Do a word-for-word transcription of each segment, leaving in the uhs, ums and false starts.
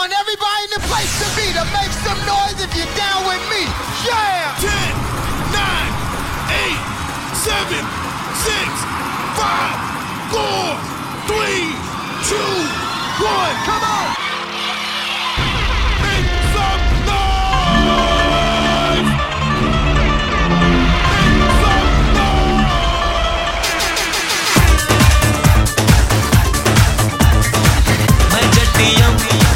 want everybody in the place to be to make some noise if you're down with me. Yeah! ten, nine, eight, seven, six, five, four, three, two, one. Come on! Make some noise! Make some noise! मैं जट्टियां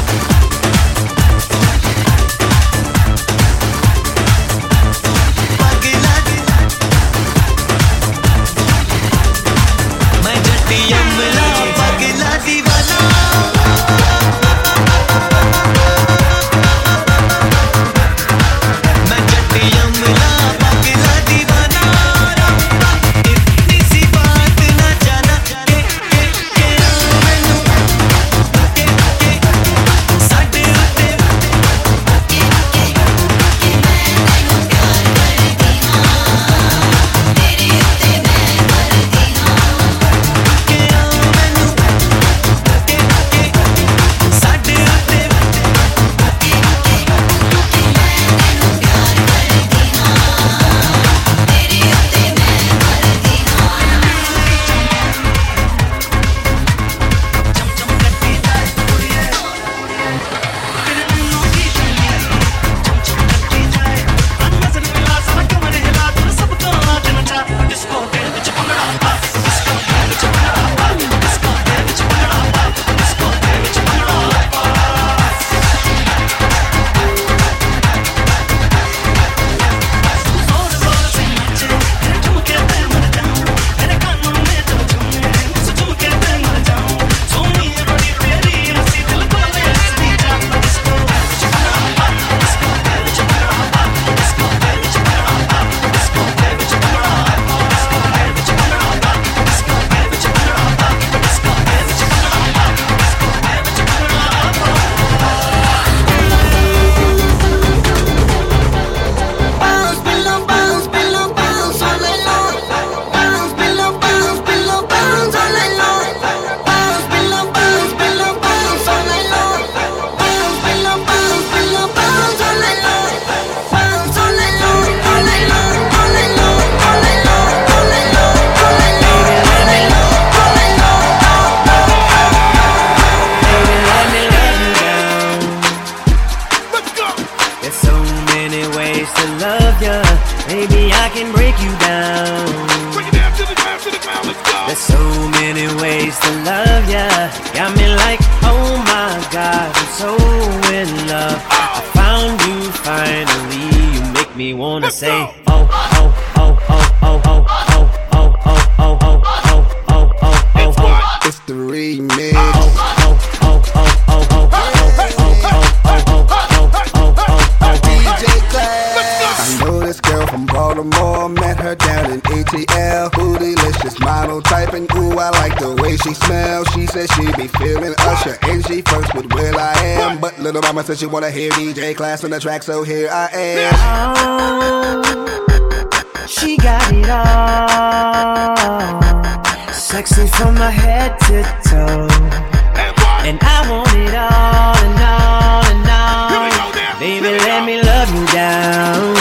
Mama said she wanna hear D J Class on the track, so here I am. Oh, she got it all, sexy from my head to toe, and I want it all and all and all. Baby, let me love you down.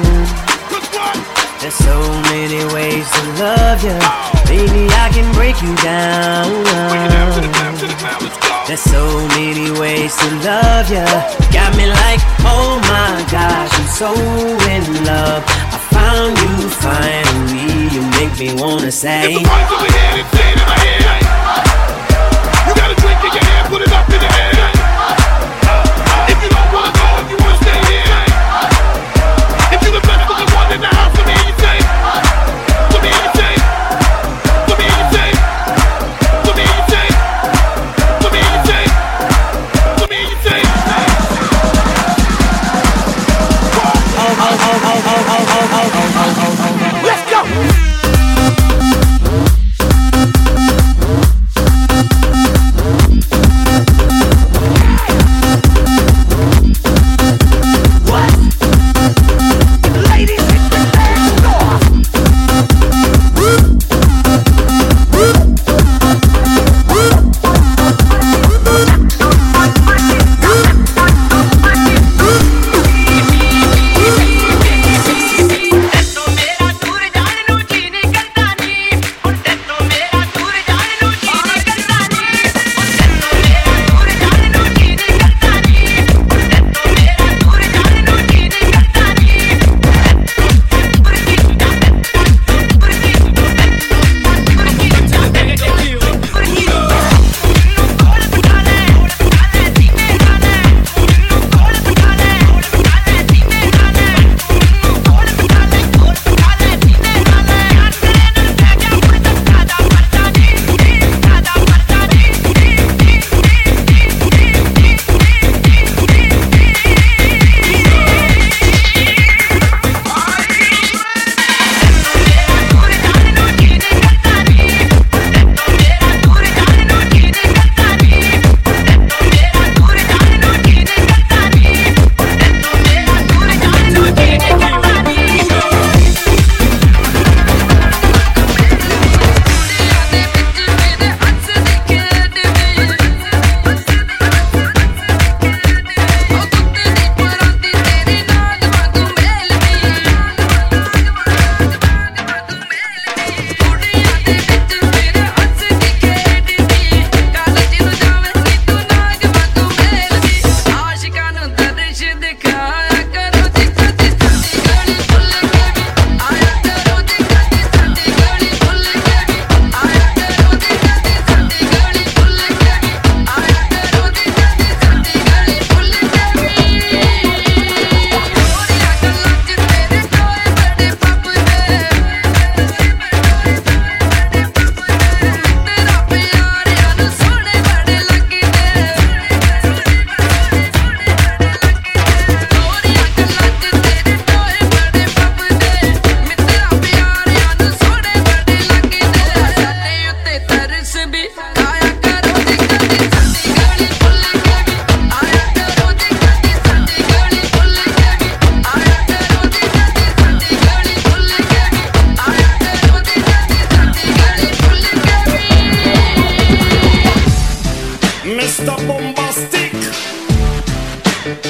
There's so many ways to love you. Baby, I can break you down. There's so many ways to love you. Got me like, oh my gosh, I'm so in love. I found you finally. You make me wanna say, if the party's over here, then say it in my head. You got a drink in your hand, put it up in the air. If you don't wanna go, if you wanna stay here. If you're the best looking one in the house, let me hear you say. Let me hear you say. Let me hear you say. Let me hear you say. Let me hear you say. Let me hear you say. oh, oh, oh, oh, oh, oh, oh, oh, oh, oh, oh, oh, oh. Let's go.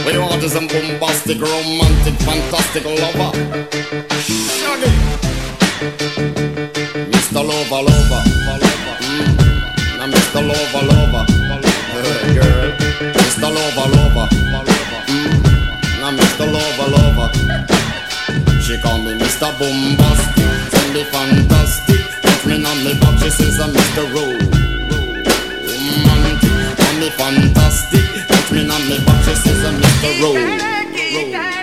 We want is a bombastic, romantic, fantastic lover. Shaggy, Mister Lover, Lover, mm. Now Mister Lover, Lover, hey, girl, Mister Lover, Lover, mm. Now Mister Lover, Lover. She call me Mister Bombastic, tell me fantastic. Touch me on me back, she says I'm Mister Romantic, call me fantastic. Touch me on me back, she says I'm Mister Romantic.